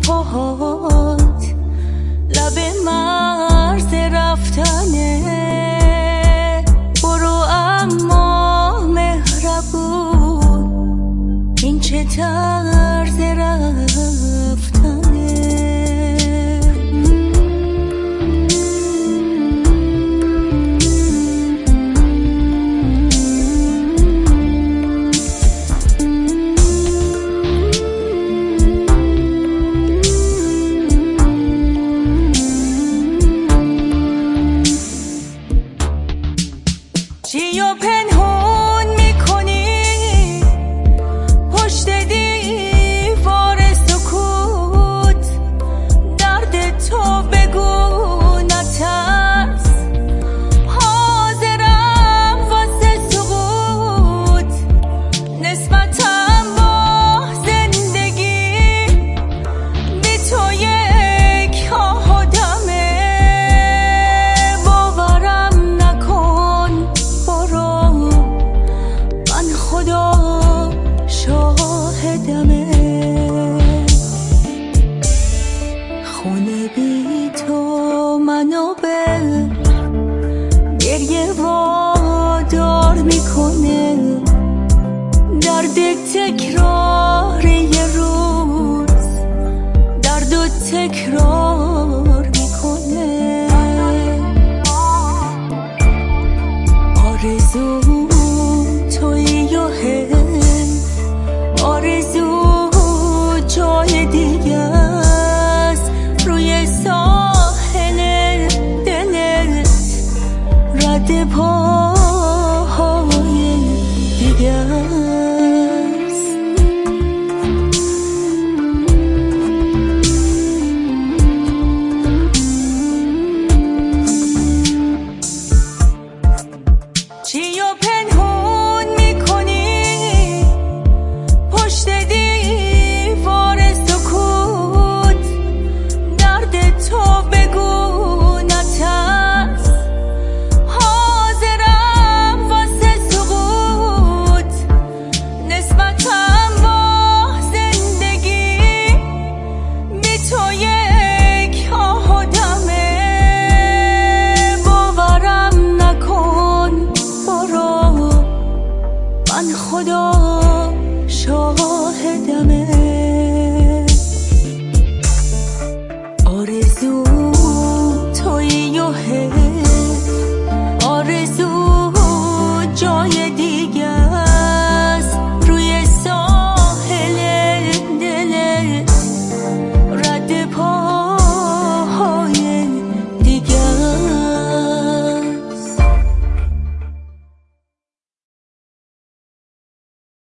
پاهات لب مرز رفتنه. برو اما مهربون، این چه طرز رفتنه. چی و پنهون میکنی پشت دیوار سکوت؟ درد تو بگو نترس، حاضرم واسه سقوط. نسبتم با زندگی بی تو یک آدمه. باورم نکن خدا شاهدمه. خونه بی تو منو به گریه وادار میکنه. درد تکرار یه روز درد و تکرار میکنه. آرزو تویی و آرزو جای دیگه است. روی ساحل دلت رد پاهای دیگه است. چی و پنهون میکنی پشت دیوار سکوت؟ درد تو بگو نترس، حاضرم واسه سقوط. نسبتم با زندگی بی تو یک آدمه. باورم نکن برو، من خدا